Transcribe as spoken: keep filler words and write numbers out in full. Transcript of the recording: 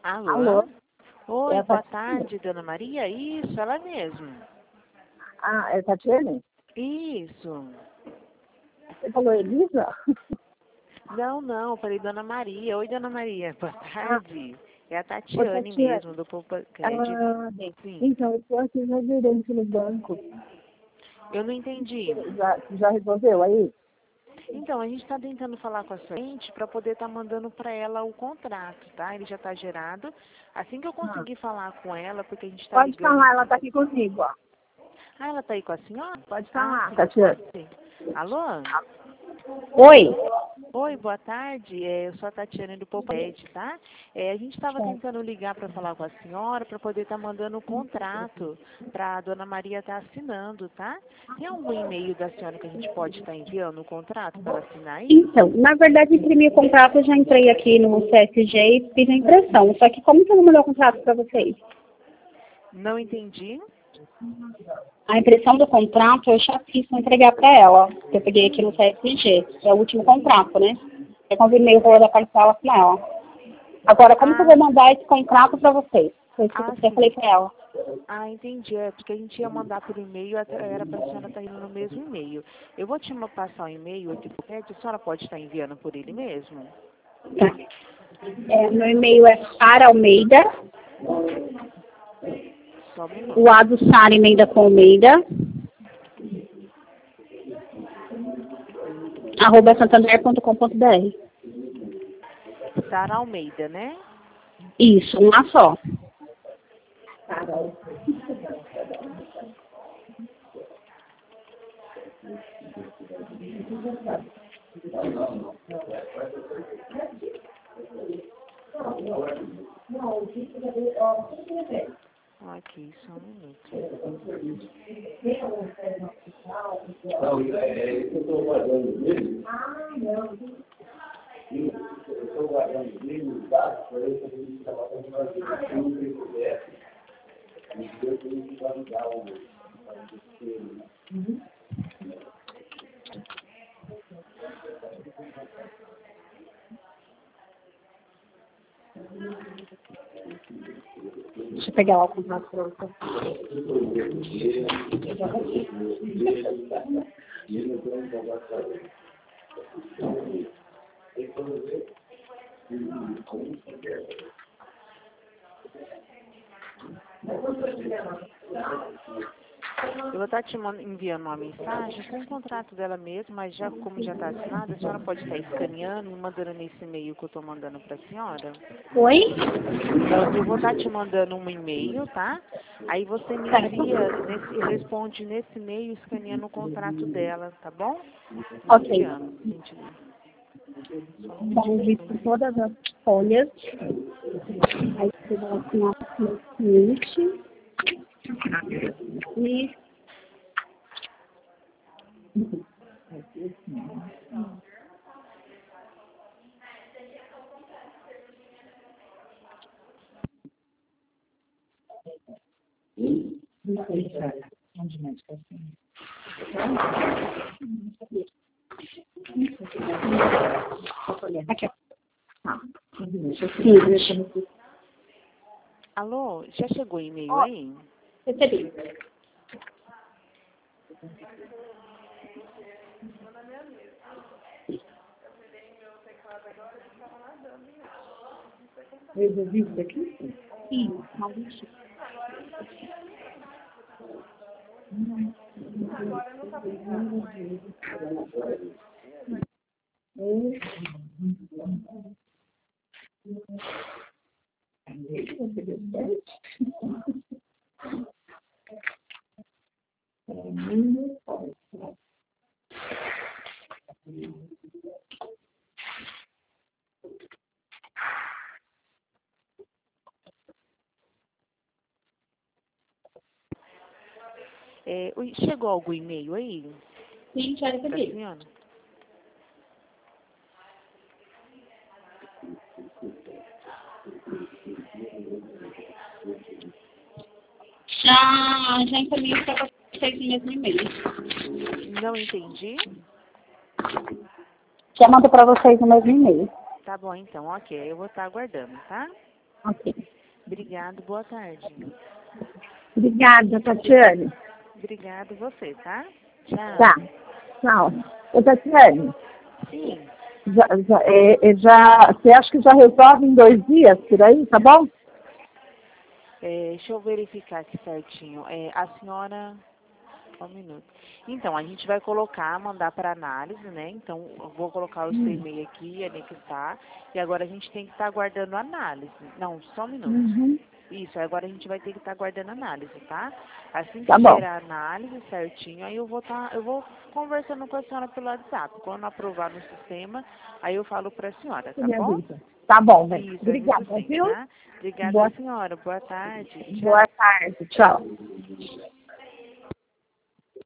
Alô? Alô? Oi, É a boa Tatiana? tarde, Dona Maria. Isso, ela mesmo. Ah, é a Tatiana? Isso. Você falou Elisa? Não, não, eu falei Dona Maria. Oi, Dona Maria. Boa Ah, tarde. É a ô Tatiane Tatiana. mesmo, do Poupa Crédito. Ah, Sim. então, eu estou aqui já gerente no banco. Eu não entendi. Já, já resolveu aí? Então, a gente está tentando falar com a sua gente para poder estar mandando para ela o contrato, tá? Ele já está gerado. Assim que eu Ah, conseguir falar com ela, porque a gente está pode ligando falar, ela aqui. está aqui comigo, ó. Ah, ela está aí com a senhora? Pode Ah, falar, sim, Tatiana. pode ser. Alô? Oi. Oi, boa tarde. É, eu sou a Tatiane do Poped, tá? É, a gente estava tentando ligar para falar com a senhora para poder estar mandando o contrato para a dona Maria estar assinando, tá? Tem algum e-mail da senhora que a gente pode estar enviando o contrato para ela assinar aí? Então, na verdade, imprimi o contrato, eu já entrei aqui no C S G e fiz a impressão. Só que como que eu vou mandar o contrato para vocês? Não entendi. A impressão do contrato eu já fiz para entregar para ela. Eu peguei aqui no C S G. É o último contrato, né? Eu confirmei o valor da parcela com ela. Agora, como que eu Ah, vou mandar esse contrato para vocês? Foi isso que ah, eu falei sim. para ela. Ah, entendi. É porque a gente ia mandar por e-mail, até- era para a senhora estar indo no mesmo e-mail. Eu vou te ma- passar o e-mail aqui pro Poped, a senhora pode estar enviando por ele mesmo? Tá. É, meu e-mail é Sara Almeida, Só um minuto. o A do Sara emenda com Almeida, arroba santander ponto com ponto br. Sara Almeida, né? Isso, uma só. Aqui, só um minuto. Não, é isso que eu estou guardando mesmo. Eu estou guardando mesmo os dados para ver se a gente estava fazendo o P D F. E depois a gente vai ligar o. Deixa eu pegar lá o contrato pronto. Eu vou estar te man- enviando uma mensagem com o contrato dela mesmo, mas já como já está assinado, a senhora pode estar escaneando e mandando nesse e-mail que eu estou mandando para a senhora. Oi? Eu, eu vou estar te mandando um e-mail, tá? Aí você me envia, nesse, responde nesse e-mail escaneando o contrato dela, tá bom? Estou Ok. enviando, gente. Só um Vamos ver minutinho. todas as folhas. Aí você vai assinar no seguinte. E aqui, ó. Seguinte. Alô, já chegou o e-mail aí? Recebi. Resolvi isso aqui? Sim, Maurício. É, oi, chegou algum e-mail aí? Sim, já Da recebi. senhora? Já, já encaminhei para vocês no mesmo e-mail. Não entendi? Já mando para vocês no mesmo e-mail. Tá bom, então, ok. Eu vou estar aguardando, tá? Ok. Obrigado, boa tarde. Obrigada, Tatiane. Obrigado você, tá? Tchau. Tá. Tchau. Ô, Tatiane, Sim. já, já, é, é, já, você acha que já resolve em dois dias por aí, tá bom? É, deixa eu verificar aqui certinho. É, a senhora... Só um minuto. Então, a gente vai colocar, mandar para análise, né? Então, eu vou colocar o seu e-mail aqui, anexar. E agora a gente tem que estar aguardando a análise. Não, só um minuto. Uhum. Isso, agora a gente vai ter que estar aguardando a análise, tá? Assim que Tá bom. gerar a análise certinho, aí eu vou tá, eu vou conversando com a senhora pelo WhatsApp. Quando aprovar no sistema, aí eu falo para a senhora, Você tá me bom? avisa. Tá bom, velho. Isso, Obrigada, aviso sim, viu? tá? Obrigada, Boa, senhora. Boa tarde. Tchau. boa tarde. Tchau.